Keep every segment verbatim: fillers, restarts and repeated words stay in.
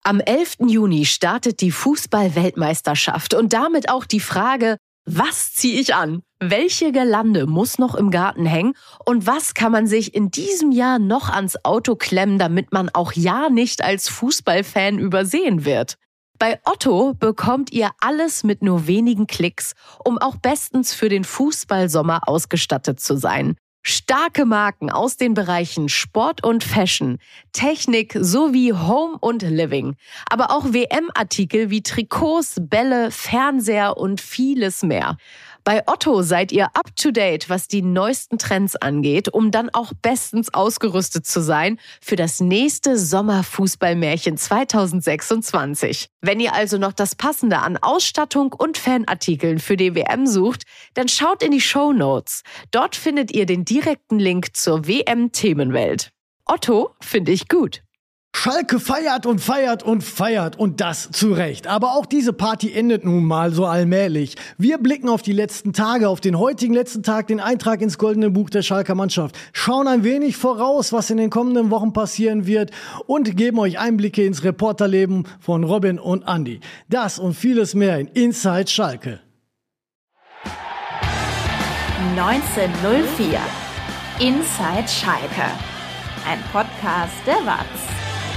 Am elften Juni startet die Fußball-Weltmeisterschaft und damit auch die Frage, was ziehe ich an? Welche Girlande muss noch im Garten hängen? Und was kann man sich in diesem Jahr noch ans Auto klemmen, damit man auch ja nicht als Fußballfan übersehen wird? Bei Otto bekommt ihr alles mit nur wenigen Klicks, um auch bestens für den Fußballsommer ausgestattet zu sein. Starke Marken aus den Bereichen Sport und Fashion, Technik sowie Home und Living. Aber auch W M-Artikel wie Trikots, Bälle, Fernseher und vieles mehr. Bei Otto seid ihr up to date, was die neuesten Trends angeht, um dann auch bestens ausgerüstet zu sein für das nächste Sommerfußballmärchen zwanzig sechsundzwanzig. Wenn ihr also noch das Passende an Ausstattung und Fanartikeln für die W M sucht, dann schaut in die Shownotes. Dort findet ihr den direkten Link zur W M-Themenwelt. Otto finde ich gut. Schalke feiert und feiert und feiert und das zu Recht. Aber auch diese Party endet nun mal so allmählich. Wir blicken auf die letzten Tage, auf den heutigen letzten Tag, den Eintrag ins Goldene Buch der Schalker Mannschaft, schauen ein wenig voraus, was in den kommenden Wochen passieren wird und geben euch Einblicke ins Reporterleben von Robin und Andi. Das und vieles mehr in Inside Schalke. neunzehnhundertvier Inside Schalke. Ein Podcast der Watz.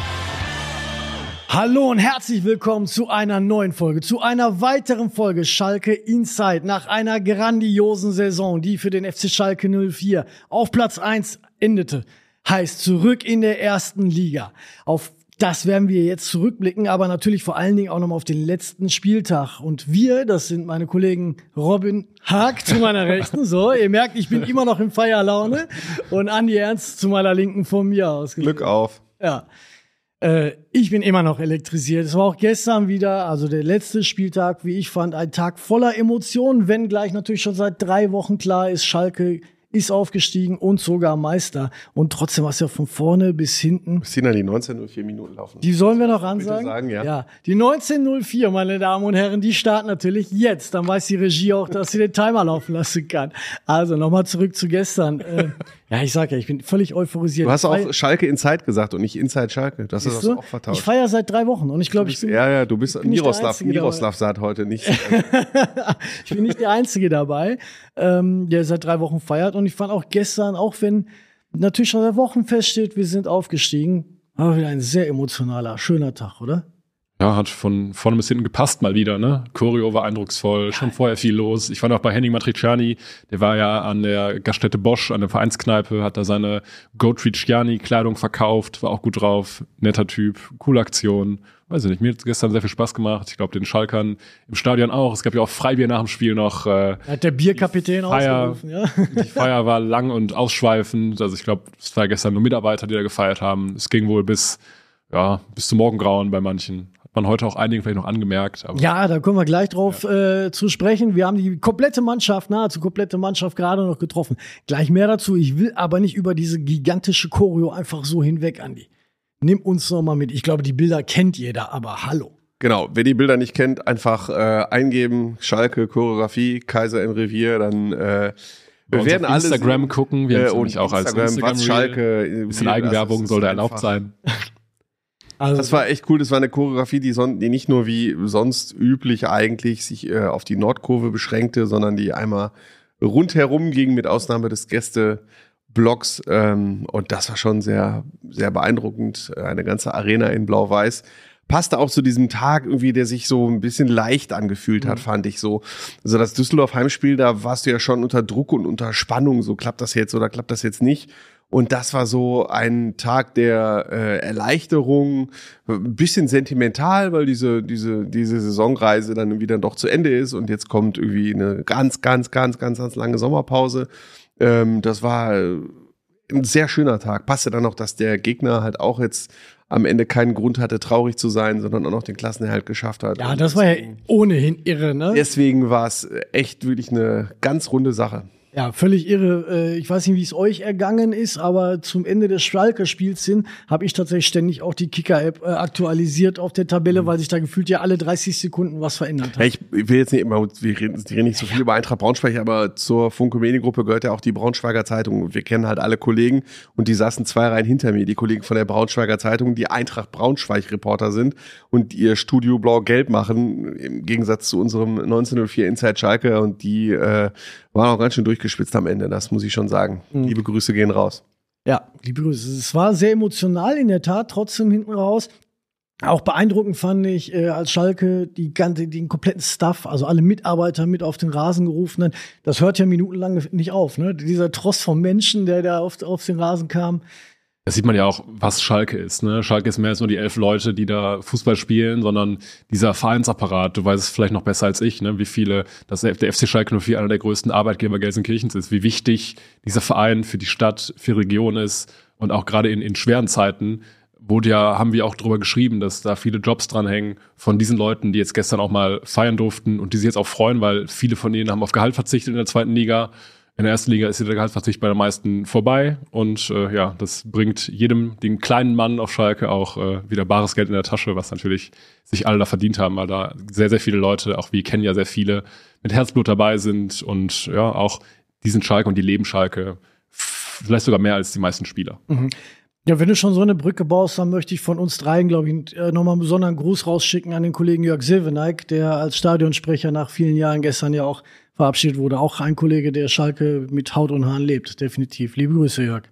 Hallo und herzlich willkommen zu einer neuen Folge, zu einer weiteren Folge Schalke Inside nach einer grandiosen Saison, die für den F C Schalke null vier auf Platz eins endete. Heißt zurück in der ersten Liga. Auf das werden wir jetzt zurückblicken, aber natürlich vor allen Dingen auch nochmal auf den letzten Spieltag. Und wir, das sind meine Kollegen Robin Haag zu meiner Rechten, so, ihr merkt, ich bin immer noch in Feierlaune, und Andi Ernst zu meiner Linken von mir aus. Glück auf. Ja. Äh, ich bin immer noch elektrisiert. Es war auch gestern wieder, also der letzte Spieltag, wie ich fand, ein Tag voller Emotionen, wenngleich natürlich schon seit drei Wochen klar ist, Schalke ist aufgestiegen und sogar Meister. Und trotzdem war es ja von vorne bis hinten. Bis hinten die neunzehnhundertvier Minuten laufen. Die sollen wir noch ansagen? Sagen, ja. Ja, die neunzehnhundertvier, meine Damen und Herren, die starten natürlich jetzt. Dann weiß die Regie auch, dass sie den Timer laufen lassen kann. Also nochmal zurück zu gestern. äh, ja, ich sag ja, ich bin völlig euphorisiert. Du hast auch Schalke Inside gesagt und nicht Inside Schalke. Das ist das auch vertauscht. Ich feiere seit drei Wochen und ich glaube, ich bin... Ja, ja, du bist bin Miroslav. Miroslav sagt heute nicht. Ich bin nicht der Einzige dabei, ähm, der seit drei Wochen feiert. Und ich fand auch gestern, auch wenn natürlich schon seit Wochen feststeht, wir sind aufgestiegen, war wieder ein sehr emotionaler, schöner Tag, oder? Ja, hat von vorne bis hinten gepasst mal wieder, ne? Choreo war eindrucksvoll, schon vorher viel los. Ich fand auch bei Henning Matriciani, der war ja an der Gaststätte Bosch, an der Vereinskneipe, hat da seine Go-Triciani-Kleidung verkauft, war auch gut drauf, netter Typ, coole Aktion. Weiß ich nicht, mir hat gestern sehr viel Spaß gemacht. Ich glaube, den Schalkern im Stadion auch. Es gab ja auch Freibier nach dem Spiel noch. Äh, hat der Bierkapitän ausgerufen, ja. Die Feier war lang und ausschweifend. Also ich glaube, es war gestern nur Mitarbeiter, die da gefeiert haben. Es ging wohl bis, ja, bis zum Morgengrauen bei manchen. Man heute auch einigen vielleicht noch angemerkt. Aber ja, da kommen wir gleich drauf ja. äh, zu sprechen. Wir haben die komplette Mannschaft, nahezu komplette Mannschaft gerade noch getroffen. Gleich mehr dazu. Ich will aber nicht über diese gigantische Choreo einfach so hinweg, Andi. Nimm uns noch mal mit. Ich glaube, die Bilder kennt jeder, aber hallo. Genau, wer die Bilder nicht kennt, einfach äh, eingeben, Schalke, Choreografie, Kaiser im Revier, dann äh, wir werden alle Instagram sehen, gucken. Wir äh, haben nämlich auch als Instagram was Schalke. Ein bisschen Eigenwerbung soll da erlaubt einfach sein. Also, das war echt cool. Das war eine Choreografie, die, son- die nicht nur wie sonst üblich eigentlich sich äh, auf die Nordkurve beschränkte, sondern die einmal rundherum ging, mit Ausnahme des Gästeblocks. Ähm, und das war schon sehr, sehr beeindruckend. Eine ganze Arena in Blau-Weiß. Passte auch zu diesem Tag irgendwie, der sich so ein bisschen leicht angefühlt hat, mhm. fand ich so. Also das Düsseldorf-Heimspiel, da warst du ja schon unter Druck und unter Spannung. So, klappt das jetzt oder klappt das jetzt nicht? Und das war so ein Tag der äh, Erleichterung, ein bisschen sentimental, weil diese diese diese Saisonreise dann irgendwie dann doch zu Ende ist und jetzt kommt irgendwie eine ganz, ganz, ganz, ganz, ganz lange Sommerpause. Ähm, das war ein sehr schöner Tag. Passte dann noch, dass der Gegner halt auch jetzt am Ende keinen Grund hatte, traurig zu sein, sondern auch noch den Klassenerhalt geschafft hat. Ja, das war ja ohnehin irre, ne? Deswegen war es echt wirklich eine ganz runde Sache. Ja, völlig irre. Ich weiß nicht, wie es euch ergangen ist, aber zum Ende des Schalke-Spiels hin habe ich tatsächlich ständig auch die Kicker-App aktualisiert auf der Tabelle, mhm. weil sich da gefühlt ja alle dreißig Sekunden was verändert hat. Ja, ich will jetzt nicht immer, wir reden, wir reden nicht so viel über Eintracht Braunschweig, aber zur Funke-Mediengruppe gehört ja auch die Braunschweiger Zeitung. Wir kennen halt alle Kollegen und die saßen zwei Reihen hinter mir, die Kollegen von der Braunschweiger Zeitung, die Eintracht Braunschweig-Reporter sind und ihr Studio Blau-Gelb machen, im Gegensatz zu unserem neunzehnhundertvier Inside Schalke, und die äh, waren auch ganz schön durchgespitzt am Ende, das muss ich schon sagen. Mhm. Liebe Grüße gehen raus. Ja, liebe Grüße. Es war sehr emotional in der Tat, trotzdem hinten raus. Auch beeindruckend fand ich, äh, als Schalke die ganze, den kompletten Staff, also alle Mitarbeiter mit auf den Rasen gerufen hat. Das hört ja minutenlang nicht auf, ne? Dieser Tross von Menschen, der da auf, auf den Rasen kam. Das sieht man ja auch, was Schalke ist. Ne? Schalke ist mehr als nur die elf Leute, die da Fußball spielen, sondern dieser Vereinsapparat. Du weißt es vielleicht noch besser als ich, ne? Wie viele, dass der F C Schalke null vier einer der größten Arbeitgeber Gelsenkirchens ist. Wie wichtig dieser Verein für die Stadt, für die Region ist. Und auch gerade in, in schweren Zeiten wurde ja, haben wir auch drüber geschrieben, dass da viele Jobs dranhängen von diesen Leuten, die jetzt gestern auch mal feiern durften und die sich jetzt auch freuen, weil viele von denen haben auf Gehalt verzichtet in der zweiten Liga. In der ersten Liga ist der Gehaltsverzicht bei den meisten vorbei und äh, ja, das bringt jedem, den kleinen Mann auf Schalke auch äh, wieder bares Geld in der Tasche, was natürlich sich alle da verdient haben, weil da sehr, sehr viele Leute, auch wir kennen ja sehr viele, mit Herzblut dabei sind und ja, auch die sind Schalke und die leben Schalke, vielleicht sogar mehr als die meisten Spieler. Mhm. Ja, wenn du schon so eine Brücke baust, dann möchte ich von uns dreien, glaube ich, nochmal einen besonderen Gruß rausschicken an den Kollegen Jörg Silveneik, der als Stadionsprecher nach vielen Jahren gestern ja auch verabschiedet wurde. Auch ein Kollege, der Schalke mit Haut und Haaren lebt, definitiv. Liebe Grüße, Jörg.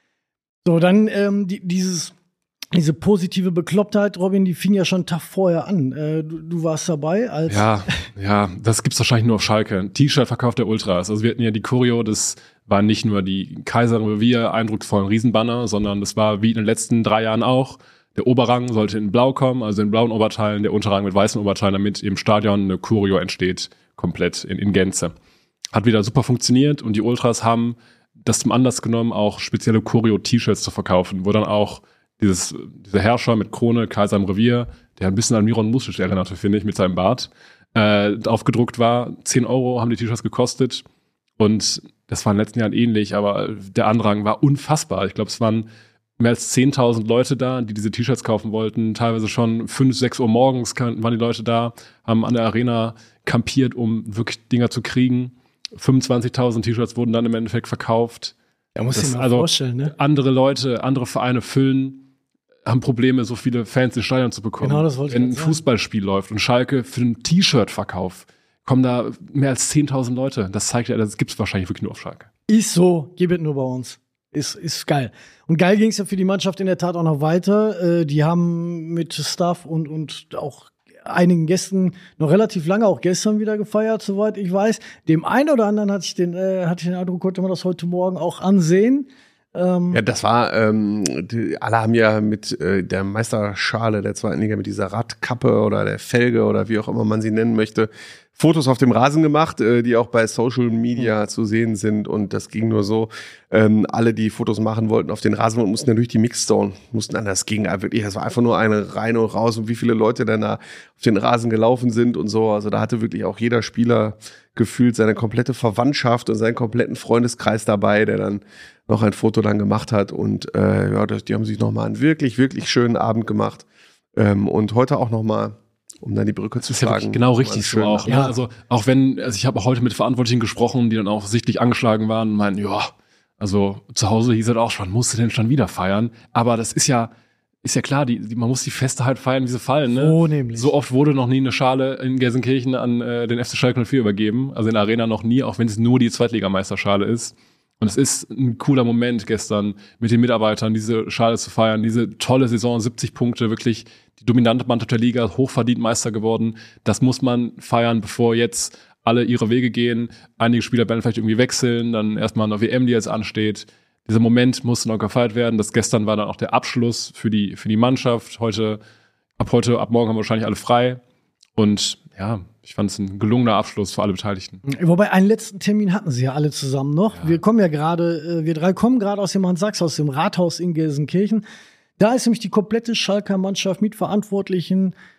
So, dann ähm, die, dieses, diese positive Beklopptheit, Robin, die fing ja schon einen Tag vorher an. Äh, du, du warst dabei als... Ja, ja, das gibt's wahrscheinlich nur auf Schalke. Ein T-Shirt-Verkauf der Ultras. Also wir hatten ja die Choreo, das war nicht nur die Kaiser-Revier eindrucksvollen Riesenbanner, sondern das war wie in den letzten drei Jahren auch. Der Oberrang sollte in Blau kommen, also in blauen Oberteilen, der Unterrang mit weißen Oberteilen, damit im Stadion eine Choreo entsteht, komplett in, in Gänze. Hat wieder super funktioniert und die Ultras haben das zum Anlass genommen, auch spezielle Choreo-T-Shirts zu verkaufen, wo dann auch dieses, dieser Herrscher mit Krone, Kaiser im Revier, der ein bisschen an Miron Mušić erinnerte, finde ich, mit seinem Bart, äh, aufgedruckt war. zehn Euro haben die T-Shirts gekostet und das war in den letzten Jahren ähnlich, aber der Andrang war unfassbar. Ich glaube, es waren mehr als zehntausend Leute da, die diese T-Shirts kaufen wollten. Teilweise schon fünf, sechs Uhr morgens waren die Leute da, haben an der Arena kampiert, um wirklich Dinger zu kriegen. fünfundzwanzigtausend T-Shirts wurden dann im Endeffekt verkauft. Ja, muss ich mir also vorstellen, ne? Andere Leute, andere Vereine füllen, haben Probleme, so viele Fans in Stadion zu bekommen. Genau, das wollte ich Wenn ein sagen. Fußballspiel läuft und Schalke für einen T-Shirt-Verkauf kommen da mehr als zehntausend Leute. Das zeigt ja, das gibt's wahrscheinlich wirklich nur auf Schalke. Ist so, gib es nur bei uns. Ist, ist geil. Und geil ging es ja für die Mannschaft in der Tat auch noch weiter. Äh, die haben mit Staff und, und auch einigen Gästen noch relativ lange, auch gestern wieder gefeiert, soweit ich weiß. Dem einen oder anderen hatte ich den, äh, hatte ich den Eindruck, konnte man das heute Morgen auch ansehen. Ähm ja, das war, ähm, die, alle haben ja mit äh, der Meisterschale der zweiten Liga, mit dieser Radkappe oder der Felge oder wie auch immer man sie nennen möchte, Fotos auf dem Rasen gemacht, äh, die auch bei Social Media mhm. zu sehen sind, und das ging nur so, ähm, alle, die Fotos machen wollten auf den Rasen, mussten dann durch die Mixzone, mussten an das ging wirklich, das war einfach nur eine rein und raus, und wie viele Leute dann da auf den Rasen gelaufen sind und so, also da hatte wirklich auch jeder Spieler gefühlt seine komplette Verwandtschaft und seinen kompletten Freundeskreis dabei, der dann noch ein Foto dann gemacht hat, und äh, ja, das, die haben sich nochmal einen wirklich, wirklich schönen Abend gemacht, ähm, und heute auch nochmal, um dann die Brücke zu schlagen. Das ist ja genau richtig so auch. Ne? Also auch wenn, also ich habe auch heute mit Verantwortlichen gesprochen, die dann auch sichtlich angeschlagen waren und meinen, ja, also zu Hause hieß es auch schon, musst du denn schon wieder feiern? Aber das ist ja, ist ja klar, die, die, man muss die Feste halt feiern, wie sie fallen. Ne? So nämlich. So oft wurde noch nie eine Schale in Gelsenkirchen an äh, den F C Schalke null vier übergeben, also in der Arena noch nie, auch wenn es nur die Zweitligameisterschale ist. Und es ist ein cooler Moment gestern mit den Mitarbeitern, diese Schale zu feiern, diese tolle Saison, siebzig Punkte, wirklich die dominante Mannschaft der Liga, hochverdient Meister geworden. Das muss man feiern, bevor jetzt alle ihre Wege gehen. Einige Spieler werden vielleicht irgendwie wechseln, dann erstmal eine W M, die jetzt ansteht. Dieser Moment muss noch gefeiert werden. Das gestern war dann auch der Abschluss für die, für die Mannschaft. Heute, ab heute, ab morgen haben wir wahrscheinlich alle frei. Und ja, ich fand es ein gelungener Abschluss für alle Beteiligten. Wobei, einen letzten Termin hatten sie ja alle zusammen noch. Ja. Wir kommen ja gerade, wir drei kommen gerade aus dem Hans-Sachs, aus dem Rathaus in Gelsenkirchen. Da ist nämlich die komplette Schalker Mannschaft mit Verantwortlichen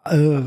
äh,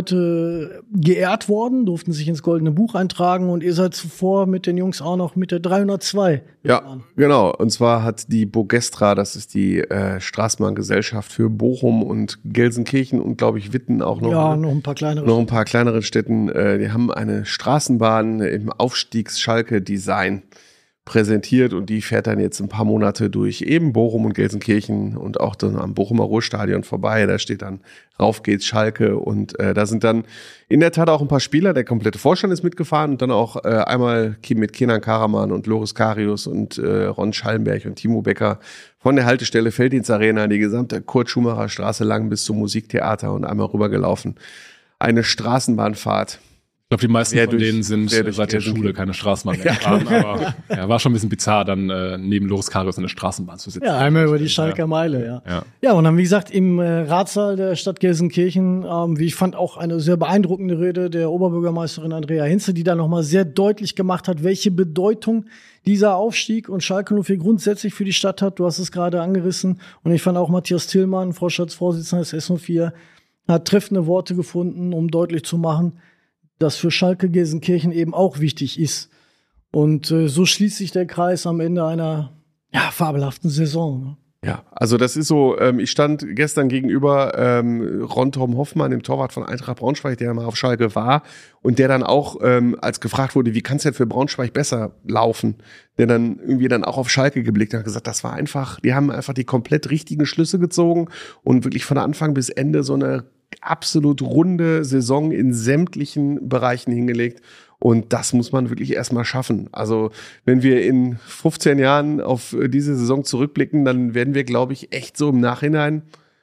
heute geehrt worden, durften sich ins Goldene Buch eintragen und ihr seid zuvor mit den Jungs auch noch mit der dreihundertzwei. Ja, gefahren. Genau. Und zwar hat die Bogestra, das ist die äh, Straßenbahngesellschaft für Bochum und Gelsenkirchen und glaube ich Witten auch noch. Ja, noch ein paar kleinere. Noch ein paar kleinere Städten. Äh, die haben eine Straßenbahn im Aufstiegs-Schalke-Design präsentiert und die fährt dann jetzt ein paar Monate durch eben Bochum und Gelsenkirchen und auch dann am Bochumer Ruhrstadion vorbei. Da steht dann Rauf geht's Schalke und äh, da sind dann in der Tat auch ein paar Spieler. Der komplette Vorstand ist mitgefahren und dann auch äh, einmal mit Kenan Karaman und Loris Karius und äh, Ron Schallenberg und Timo Becker von der Haltestelle Felddienstarena die gesamte Kurt-Schumacher Straße lang bis zum Musiktheater und einmal rübergelaufen. Eine Straßenbahnfahrt. Ich glaube, die meisten Wer von durch, denen sind seit der Schule keine Straßenbahn mehr gefahren, aber ja, war schon ein bisschen bizarr, dann äh, neben Loris Karius in der Straßenbahn zu sitzen. Ja, einmal über die Schalker Meile, ja. Ja, ja und dann, wie gesagt, im äh, Ratssaal der Stadt Gelsenkirchen, ähm, wie ich fand, auch eine sehr beeindruckende Rede der Oberbürgermeisterin Andrea Hinze, die da nochmal sehr deutlich gemacht hat, welche Bedeutung dieser Aufstieg und Schalke null vier grundsätzlich für die Stadt hat. Du hast es gerade angerissen. Und ich fand auch Matthias Tillmann, Vorstandsvorsitzender des S null vier, hat treffende Worte gefunden, um deutlich zu machen, dass für Schalke Gelsenkirchen eben auch wichtig ist. Und äh, so schließt sich der Kreis am Ende einer ja, fabelhaften Saison. Ne? Ja, also das ist so, ähm, ich stand gestern gegenüber ähm, Ron-Tom Hoffmann, dem Torwart von Eintracht Braunschweig, der mal auf Schalke war und der dann auch, ähm, als gefragt wurde, wie kann es denn für Braunschweig besser laufen, der dann irgendwie dann auch auf Schalke geblickt hat und gesagt, das war einfach, die haben einfach die komplett richtigen Schlüsse gezogen und wirklich von Anfang bis Ende so eine absolut runde Saison in sämtlichen Bereichen hingelegt. Und das muss man wirklich erstmal schaffen. Also wenn wir in fünfzehn Jahren auf diese Saison zurückblicken, dann werden wir, glaube ich, echt so im Nachhinein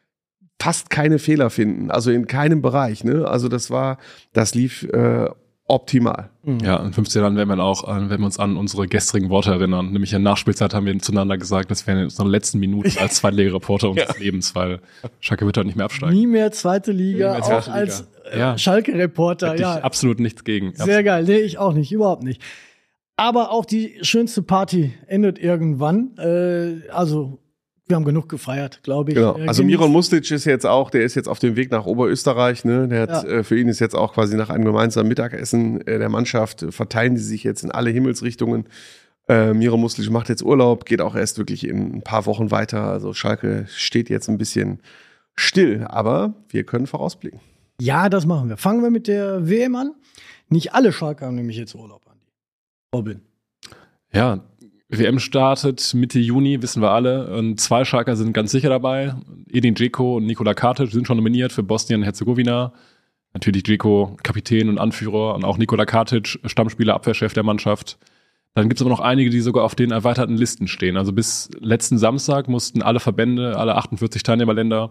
fast keine Fehler finden. Also in keinem Bereich. Ne? Also das war, das lief äh, optimal. Ja, in fünfzehn Jahren werden wir auch, wenn wir uns an unsere gestrigen Worte erinnern. Nämlich in der Nachspielzeit haben wir zueinander gesagt, das wären in unseren letzten Minuten als Zweitliga-Reporter unseres ja. Lebens, weil Schalke wird halt nicht mehr absteigen. Nie mehr zweite Liga, mehr zweite auch Liga. Als äh, ja. Schalke-Reporter. Hätte ja. ich absolut nichts gegen. Sehr absolut. Geil, nee, ich auch nicht, überhaupt nicht. Aber auch die schönste Party endet irgendwann. Äh, also wir haben genug gefeiert, glaube ich. Genau. Also Miron Mustic ist jetzt auch, der ist jetzt auf dem Weg nach Oberösterreich. Ne? Der hat, ja. äh, für ihn ist jetzt auch quasi nach einem gemeinsamen Mittagessen äh, der Mannschaft, äh, verteilen sie sich jetzt in alle Himmelsrichtungen. Äh, Miron Mustic macht jetzt Urlaub, geht auch erst wirklich in ein paar Wochen weiter. Also Schalke steht jetzt ein bisschen still, aber wir können vorausblicken. Ja, das machen wir. Fangen wir mit der W M an. Nicht alle Schalke haben nämlich jetzt Urlaub, Andi. Robin. Ja, W M startet Mitte Juni, wissen wir alle. Und zwei Schalker sind ganz sicher dabei. Edin Dzeko und Nikola Katic sind schon nominiert für Bosnien-Herzegowina. Natürlich Dzeko Kapitän und Anführer und auch Nikola Katic Stammspieler, Abwehrchef der Mannschaft. Dann gibt es aber noch einige, die sogar auf den erweiterten Listen stehen. Also bis letzten Samstag mussten alle Verbände, alle achtundvierzig Teilnehmerländer,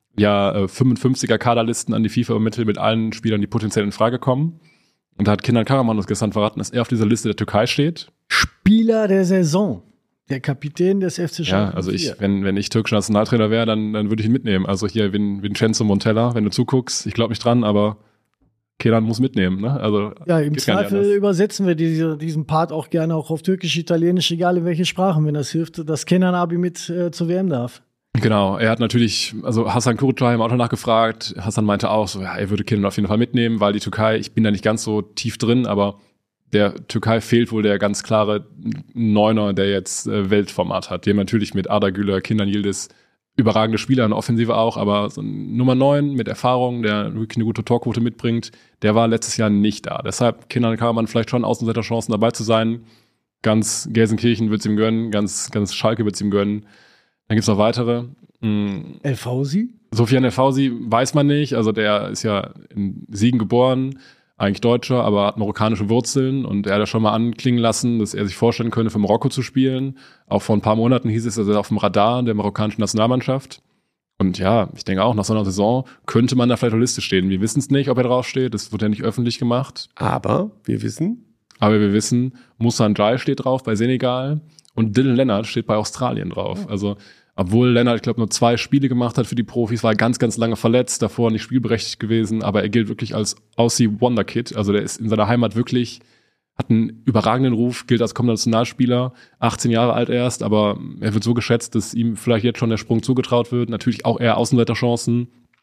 ja fünfundfünfziger Kaderlisten an die FIFA übermitteln mit allen Spielern, die potenziell in Frage kommen. Und da hat Kenan Karaman uns gestern verraten, dass er auf dieser Liste der Türkei steht. Spieler der Saison. Der Kapitän des F C Schalke. Ja, also ich, wenn, wenn ich türkischer Nationaltrainer wäre, dann, dann würde ich ihn mitnehmen. Also hier Vin, Vincenzo Montella, wenn du zuguckst, ich glaube nicht dran, aber Kenan muss mitnehmen. Ne? Also, ja, im Zweifel übersetzen wir diese, diesen Part auch gerne auch auf Türkisch, Italienisch, egal in welche Sprachen, wenn das hilft, dass Kenan Abi mit äh, zur W M darf. Genau, er hat natürlich, also Hasan Kurucay haben auch nachgefragt. Hasan meinte auch so, ja, er würde Kenan auf jeden Fall mitnehmen, weil die Türkei, ich bin da nicht ganz so tief drin, aber der Türkei fehlt wohl der ganz klare Neuner, der jetzt äh, Weltformat hat. Die haben natürlich mit Arda Güler, Kenan Yildiz überragende Spieler in der Offensive auch, aber so ein Nummer neun mit Erfahrung, der wirklich eine gute Torquote mitbringt, der war letztes Jahr nicht da. Deshalb Kenan Karaman vielleicht schon Außenseiterchancen dabei zu sein. Ganz Gelsenkirchen wird's ihm gönnen, ganz, ganz Schalke wird's ihm gönnen. Dann gibt's noch weitere. Mhm. El Fauzi? Sofian El Fauzi weiß man nicht, also der ist ja in Siegen geboren, eigentlich Deutscher, aber hat marokkanische Wurzeln und er hat ja schon mal anklingen lassen, dass er sich vorstellen könnte, für Marokko zu spielen. Auch vor ein paar Monaten hieß es, dass er auf dem Radar der marokkanischen Nationalmannschaft. Und ja, ich denke auch, nach so einer Saison könnte man da vielleicht auf der Liste stehen. Wir wissen es nicht, ob er draufsteht, das wird ja nicht öffentlich gemacht. Aber wir wissen. Aber wir wissen, Moussa Ndiaye steht drauf bei Senegal und Dylan Leonard steht bei Australien drauf. Ja. Also obwohl Lennart, ich glaube, nur zwei Spiele gemacht hat für die Profis, war ganz, ganz lange verletzt, davor nicht spielberechtigt gewesen, aber er gilt wirklich als Aussie Wonderkid. Also der ist in seiner Heimat wirklich, hat einen überragenden Ruf, gilt als kommender Nationalspieler, achtzehn Jahre alt erst, aber er wird so geschätzt, dass ihm vielleicht jetzt schon der Sprung zugetraut wird. Natürlich auch eher Außenseiterchancen.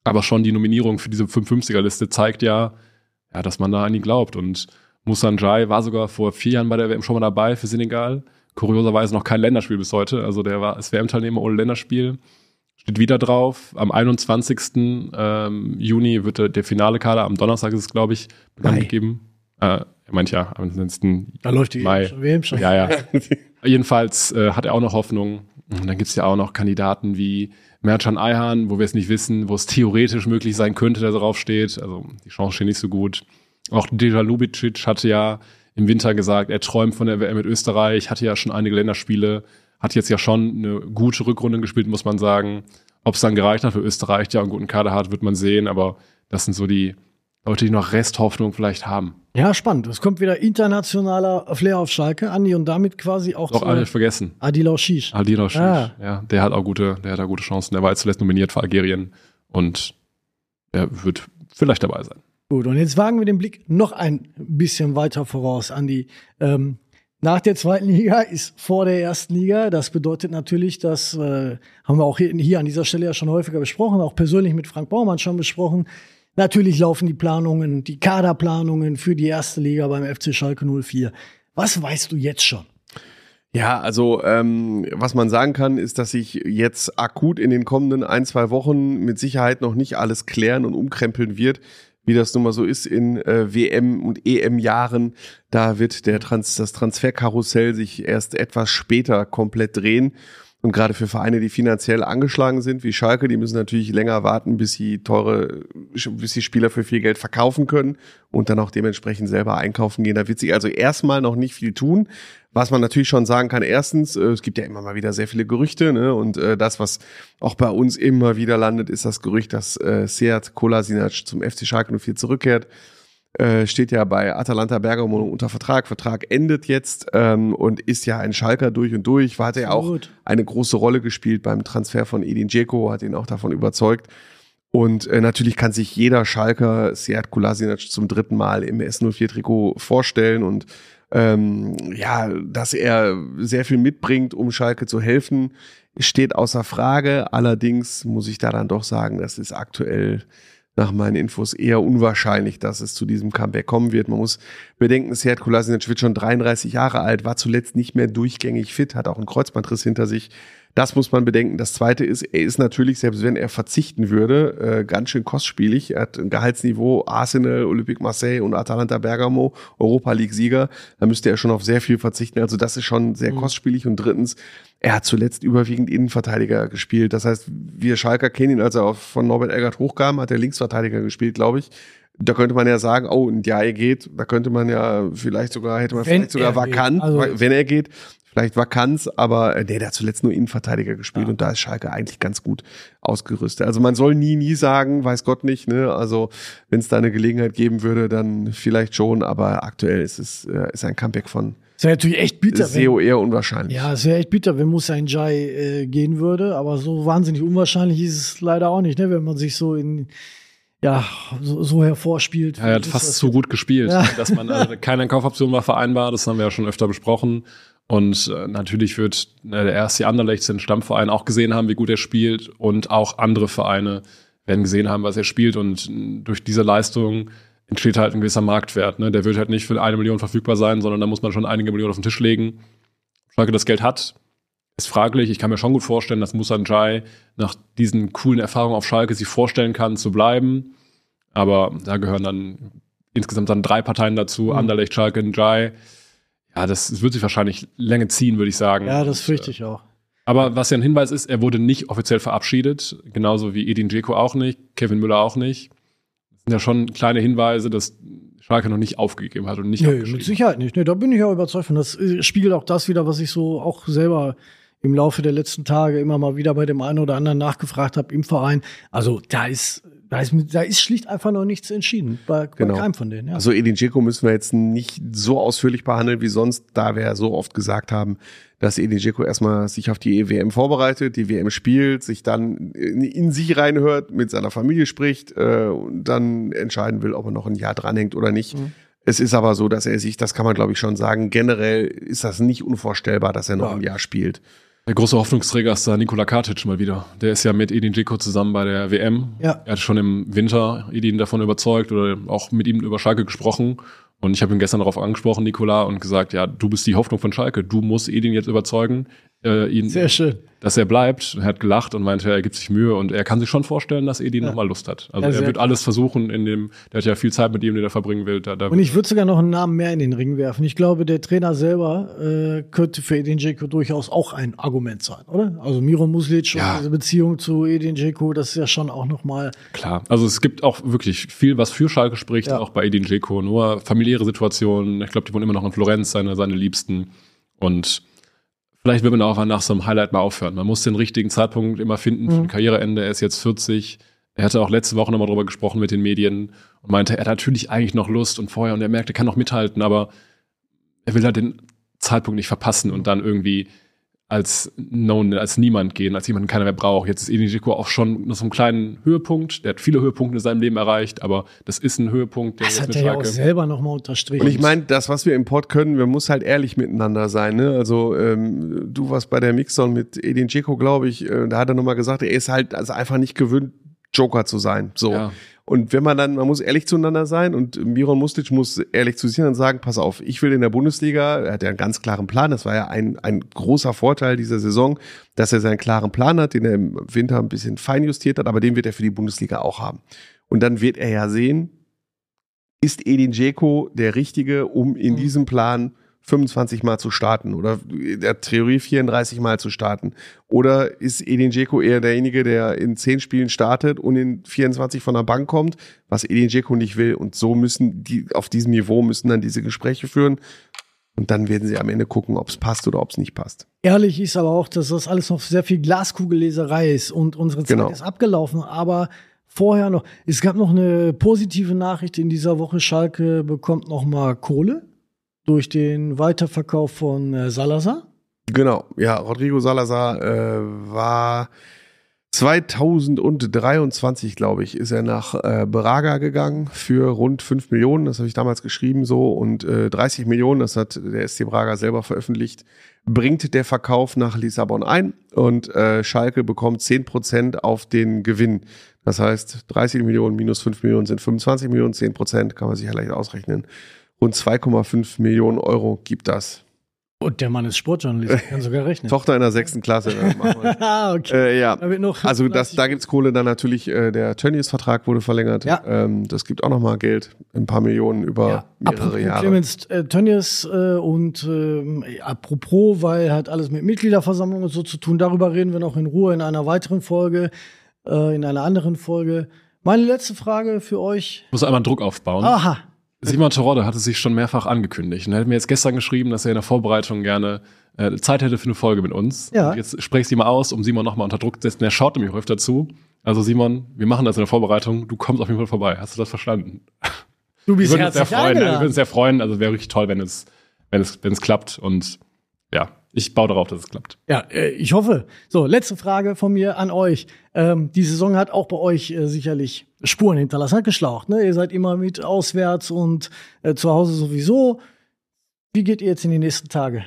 Aber schon die Nominierung für diese fünfhundertfünfziger-Liste zeigt ja, ja, dass man da an ihn glaubt. Und Moussa Ndiaye war sogar vor vier Jahren bei der W M schon mal dabei für Senegal. Kurioserweise noch kein Länderspiel bis heute. Also der war als W M-Teilnehmer ohne Länderspiel. Steht wieder drauf. Am einundzwanzigsten Ähm, Juni wird der, der Finale-Kader, am Donnerstag ist es, glaube ich, bekannt gegeben. Äh, ich meine, ja, ansonsten da läuft die Mai. W M schon. Ja, ja. Jedenfalls äh, hat er auch noch Hoffnung. Und dann gibt es ja auch noch Kandidaten wie Mercan Ayhan, wo wir es nicht wissen, wo es theoretisch möglich sein könnte, dass er drauf steht. Also die Chance steht nicht so gut. Auch Dejan Lubicic hatte ja im Winter gesagt, er träumt von der W M mit Österreich, hatte ja schon einige Länderspiele, hat jetzt ja schon eine gute Rückrunde gespielt, muss man sagen. Ob es dann gereicht hat für Österreich, der einen guten Kader hat, wird man sehen. Aber das sind so die Leute, die noch Resthoffnung vielleicht haben. Ja, spannend. Es kommt wieder internationaler Flair auf Schalke, Andi, und damit quasi auch Doch alle vergessen. Adil Aouchiche. Adil Aouchiche, ah. ja. Der hat auch gute, der hat auch gute Chancen. Der war jetzt zuletzt nominiert für Algerien und der wird vielleicht dabei sein. Gut, und jetzt wagen wir den Blick noch ein bisschen weiter voraus, Andi. Ähm, nach der zweiten Liga ist vor der ersten Liga. Das bedeutet natürlich, das äh, haben wir auch hier, hier an dieser Stelle ja schon häufiger besprochen, auch persönlich mit Frank Baumann schon besprochen. Natürlich laufen die Planungen, die Kaderplanungen für die erste Liga beim F C Schalke null vier. Was weißt du jetzt schon? Ja, also ähm, was man sagen kann, ist, dass sich jetzt akut in den kommenden ein, zwei Wochen mit Sicherheit noch nicht alles klären und umkrempeln wird, wie das nun mal so ist in äh, W M- und E M-Jahren. Da wird der Trans- das Transferkarussell sich erst etwas später komplett drehen. Und gerade für Vereine, die finanziell angeschlagen sind, wie Schalke, die müssen natürlich länger warten, bis sie teure, bis sie Spieler für viel Geld verkaufen können und dann auch dementsprechend selber einkaufen gehen. Da wird sich also erstmal noch nicht viel tun. Was man natürlich schon sagen kann, erstens, äh, es gibt ja immer mal wieder sehr viele Gerüchte, ne? Und äh, das, was auch bei uns immer wieder landet, ist das Gerücht, dass äh, Sead Kolasinac zum F C Schalke null vier zurückkehrt. Äh, steht ja bei Atalanta Bergamo unter Vertrag. Vertrag endet jetzt ähm, und ist ja ein Schalker durch und durch. War, hat er auch eine große Rolle gespielt beim Transfer von Edin Dzeko, hat ihn auch davon überzeugt. Und äh, natürlich kann sich jeder Schalker Sead Kolasinac zum dritten Mal im S null vier Trikot vorstellen und ähm, ja, dass er sehr viel mitbringt, um Schalke zu helfen, steht außer Frage. Allerdings muss ich da dann doch sagen, das ist aktuell nach meinen Infos eher unwahrscheinlich, dass es zu diesem Comeback kommen wird. Man muss bedenken, Sead Kolasinac wird schon dreiunddreißig Jahre alt, war zuletzt nicht mehr durchgängig fit, hat auch einen Kreuzbandriss hinter sich. Das muss man bedenken. Das Zweite ist, er ist natürlich, selbst wenn er verzichten würde, äh, ganz schön kostspielig. Er hat ein Gehaltsniveau Arsenal, Olympique Marseille und Atalanta Bergamo, Europa League-Sieger. Da müsste er schon auf sehr viel verzichten. Also das ist schon sehr mhm. kostspielig. Und drittens, er hat zuletzt überwiegend Innenverteidiger gespielt. Das heißt, wir Schalker kennen ihn, als er von Norbert Elgert hochkam, hat er Linksverteidiger gespielt, glaube ich. Da könnte man ja sagen, oh, ein Ndiaye geht. Da könnte man ja vielleicht sogar, hätte man wenn vielleicht sogar vakant, also wenn er geht. Vielleicht Vakanz, aber äh, der hat zuletzt nur Innenverteidiger gespielt ja. Und da ist Schalke eigentlich ganz gut ausgerüstet. Also man soll nie, nie sagen, weiß Gott nicht, ne? Also wenn es da eine Gelegenheit geben würde, dann vielleicht schon, aber aktuell ist es äh, ist ein Comeback von das wäre natürlich echt bitter. S E O eher unwahrscheinlich. Ja, es wäre echt bitter, wenn Moussa Ndiaye äh, gehen würde, aber so wahnsinnig unwahrscheinlich ist es leider auch nicht, ne? Wenn man sich so in ja, so, so hervorspielt. Ja, er hat fast zu gut gespielt, ja. Dass man also keine Kaufoption war vereinbar, das haben wir ja schon öfter besprochen. Und äh, natürlich wird äh, der R S C Anderlecht, den Stammverein, auch gesehen haben, wie gut er spielt. Und auch andere Vereine werden gesehen haben, was er spielt. Und äh, durch diese Leistung entsteht halt ein gewisser Marktwert. Ne? Der wird halt nicht für eine Million verfügbar sein, sondern da muss man schon einige Millionen auf den Tisch legen. Schalke das Geld hat, ist fraglich. Ich kann mir schon gut vorstellen, dass Moussa Ndiaye nach diesen coolen Erfahrungen auf Schalke sich vorstellen kann, zu bleiben. Aber da gehören dann insgesamt dann drei Parteien dazu. Mhm. Anderlecht, Schalke, Ndiaye. Ja, das wird sich wahrscheinlich Lange ziehen, würde ich sagen. Ja, das fürchte ich auch. Aber was ja ein Hinweis ist, er wurde nicht offiziell verabschiedet. Genauso wie Edin Dzeko auch nicht, Kevin Müller auch nicht. Das sind ja schon kleine Hinweise, dass Schalke noch nicht aufgegeben hat und nicht nee, mit Sicherheit nicht. Nee, da bin ich ja überzeugt von. Das spiegelt auch das wieder, was ich so auch selber im Laufe der letzten Tage immer mal wieder bei dem einen oder anderen nachgefragt habe im Verein. Also da ist Da ist, da ist schlicht einfach noch nichts entschieden bei, genau. bei keinem von denen. Ja. Also Edin Dzeko müssen wir jetzt nicht so ausführlich behandeln wie sonst, da wir ja so oft gesagt haben, dass Edin Dzeko erstmal sich auf die W M vorbereitet, die W M spielt, sich dann in sich reinhört, mit seiner Familie spricht äh, und dann entscheiden will, ob er noch ein Jahr dranhängt oder nicht. Mhm. Es ist aber so, dass er sich, das kann man glaube ich schon sagen, generell ist das nicht unvorstellbar, dass er noch ja. ein Jahr spielt. Der große Hoffnungsträger ist da Nikola Katic mal wieder. Der ist ja mit Edin Dzeko zusammen bei der W M. Ja. Er hat schon im Winter Edin davon überzeugt oder auch mit ihm über Schalke gesprochen. Und ich habe ihn gestern darauf angesprochen, Nikola, und gesagt, ja, du bist die Hoffnung von Schalke. Du musst Edin jetzt überzeugen, äh, ihn, Sehr schön. dass er bleibt. Er hat gelacht und meinte, er gibt sich Mühe und er kann sich schon vorstellen, dass Edin ja. nochmal Lust hat. Also ja, er wird klar. alles versuchen, in dem, der hat ja viel Zeit mit ihm, den er verbringen will. Da, da Und ich würde sogar noch einen Namen mehr in den Ring werfen. Ich glaube, der Trainer selber äh, könnte für Edin Dzeko durchaus auch ein Argument sein, oder? Also Miro Muslic Ja. und diese Beziehung zu Edin Dzeko, das ist ja schon auch nochmal. Klar, also es gibt auch wirklich viel, was für Schalke spricht, Ja. auch bei Edin Dzeko. Nur familiäre Situationen. Ich glaube, die wohnen immer noch in Florenz, seine, seine Liebsten. Und vielleicht will man auch nach so einem Highlight mal aufhören. Man muss den richtigen Zeitpunkt immer finden für Mhm. ein Karriereende. Er ist jetzt vierzig. Er hatte auch letzte Woche nochmal drüber gesprochen mit den Medien und meinte, er hat natürlich eigentlich noch Lust und vorher und er merkt, er kann noch mithalten, aber er will halt den Zeitpunkt nicht verpassen und dann irgendwie als Known, als niemand gehen, als jemanden keiner mehr braucht. Jetzt ist Edin Dzeko auch schon noch so einen kleinen Höhepunkt. Der hat viele Höhepunkte in seinem Leben erreicht, aber das ist ein Höhepunkt, der Das jetzt hat mit er ja auch Schalke. selber nochmal unterstrichen. Und ich meine, das, was wir im Pod können, wir müssen halt ehrlich miteinander sein. Ne? Also ähm, du warst bei der Mixon mit Edin Dzeko, glaube ich, äh, da hat er nochmal gesagt, er ist halt also einfach nicht gewöhnt, Joker zu sein. So. Ja. Und wenn man dann, man muss ehrlich zueinander sein und Miron Muslic muss ehrlich zu sich sein und sagen, pass auf, ich will in der Bundesliga, er hat ja einen ganz klaren Plan, das war ja ein, ein großer Vorteil dieser Saison, dass er seinen klaren Plan hat, den er im Winter ein bisschen feinjustiert hat, aber den wird er für die Bundesliga auch haben. Und dann wird er ja sehen, ist Edin Dzeko der Richtige, um in Mhm. diesem Plan fünfundzwanzig Mal zu starten oder in der Theorie vierunddreißig Mal zu starten? Oder ist Edin Dzeko eher derjenige, der in zehn Spielen startet und in vierundzwanzig von der Bank kommt, was Edin Dzeko nicht will? Und so müssen die, auf diesem Niveau müssen dann diese Gespräche führen. Und dann werden sie am Ende gucken, ob es passt oder ob es nicht passt. Ehrlich ist aber auch, dass das alles noch sehr viel Glaskugelleserei ist und unsere Zeit Genau. ist abgelaufen, aber vorher noch, es gab noch eine positive Nachricht in dieser Woche, Schalke bekommt noch mal Kohle durch den Weiterverkauf von äh, Salazar. Genau, ja, Rodrigo Salazar äh, war zweitausenddreiundzwanzig, glaube ich, ist er nach äh, Braga gegangen für rund fünf Millionen, das habe ich damals geschrieben so, und äh, dreißig Millionen, das hat der S C Braga selber veröffentlicht, bringt der Verkauf nach Lissabon ein und äh, Schalke bekommt zehn Prozent auf den Gewinn. Das heißt, dreißig Millionen minus fünf Millionen sind fünfundzwanzig Millionen, zehn Prozent kann man sich ja leicht ausrechnen. Rund zwei Komma fünf Millionen Euro gibt das. Und der Mann ist Sportjournalist, kann sogar rechnen. Tochter in der sechsten Klasse. äh, machen wir. Ah, okay. äh, ja, Da wird noch also das, da gibt's Kohle. Dann natürlich äh, der Tönnies-Vertrag wurde verlängert. Ja. Ähm, das gibt auch noch mal Geld, ein paar Millionen über Ja, mehrere apropos Jahre. Clemens äh, Tönnies äh, und ähm, apropos, weil hat alles mit Mitgliederversammlung und so zu tun, darüber reden wir noch in Ruhe in einer weiteren Folge, äh, in einer anderen Folge. Meine letzte Frage für euch. Ich muss einmal Druck aufbauen. Aha. Simon Terodde hatte sich schon mehrfach angekündigt und er hat mir jetzt gestern geschrieben, dass er in der Vorbereitung gerne äh, Zeit hätte für eine Folge mit uns. Ja. Und jetzt spreche ich sie mal aus, um Simon nochmal unter Druck zu setzen. Er schaut nämlich auch öfter zu. Also Simon, wir machen das in der Vorbereitung. Du kommst auf jeden Fall vorbei. Hast du das verstanden? Du Wir bist würden uns sehr herzlich freuen. Wir würden eingeladen. uns sehr freuen. Also wäre richtig toll, wenn es, wenn es, wenn es klappt. Und ja, ich baue darauf, dass es klappt. Ja, äh, ich hoffe. So, letzte Frage von mir an euch. Ähm, die Saison hat auch bei euch äh, sicherlich Spuren hinterlassen, hat geschlaucht. Ne? Ihr seid immer mit auswärts und äh, zu Hause sowieso. Wie geht ihr jetzt in die nächsten Tage?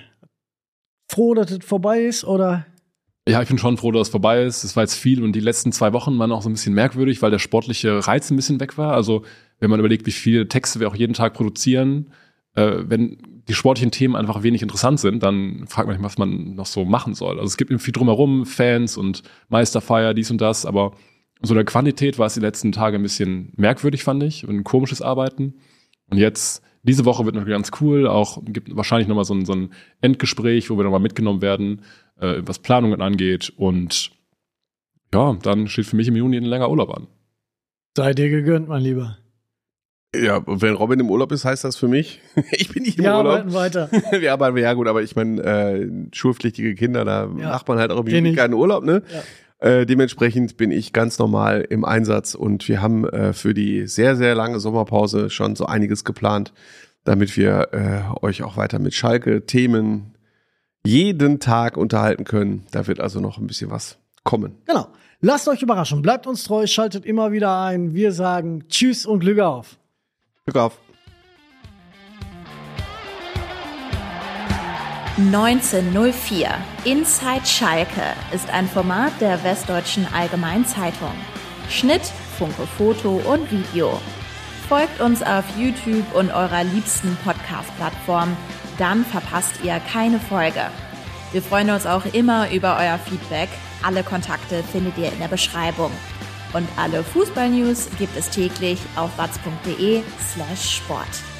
Froh, dass es vorbei ist, oder? Ja, ich bin schon froh, dass es vorbei ist. Es war jetzt viel und die letzten zwei Wochen waren auch so ein bisschen merkwürdig, weil der sportliche Reiz ein bisschen weg war. Also wenn man überlegt, wie viele Texte wir auch jeden Tag produzieren, äh, wenn die sportlichen Themen einfach wenig interessant sind, dann fragt man sich, was man noch so machen soll. Also es gibt eben viel drumherum, Fans und Meisterfeier, dies und das, aber so der Quantität war es die letzten Tage ein bisschen merkwürdig, fand ich, und ein komisches Arbeiten. Und jetzt, diese Woche wird natürlich ganz cool, auch gibt wahrscheinlich nochmal so ein, so ein Endgespräch, wo wir nochmal mitgenommen werden, äh, was Planungen angeht. Und ja, dann steht für mich im Juni ein länger Urlaub an. Sei dir gegönnt, mein Lieber. Ja, und wenn Robin im Urlaub ist, heißt das für mich, ich bin nicht im Wir Urlaub. arbeiten weiter. Wir arbeiten, ja gut, aber ich meine, äh, schulpflichtige Kinder, da Ja. macht man halt auch Kenn irgendwie ich. keinen Urlaub, ne? Ja. Äh, dementsprechend bin ich ganz normal im Einsatz und wir haben äh, für die sehr, sehr lange Sommerpause schon so einiges geplant, damit wir äh, euch auch weiter mit Schalke-Themen jeden Tag unterhalten können. Da wird also noch ein bisschen was kommen. Genau. Lasst euch überraschen. Bleibt uns treu, schaltet immer wieder ein. Wir sagen Tschüss und Glück auf. Glück auf. neunzehnhundertvier Inside Schalke ist ein Format der Westdeutschen Allgemeinzeitung. Schnitt, Funke Foto und Video. Folgt uns auf YouTube und eurer liebsten Podcast-Plattform, dann verpasst ihr keine Folge. Wir freuen uns auch immer über euer Feedback. Alle Kontakte findet ihr in der Beschreibung. Und alle Fußball-News gibt es täglich auf watz punkt de slash sport.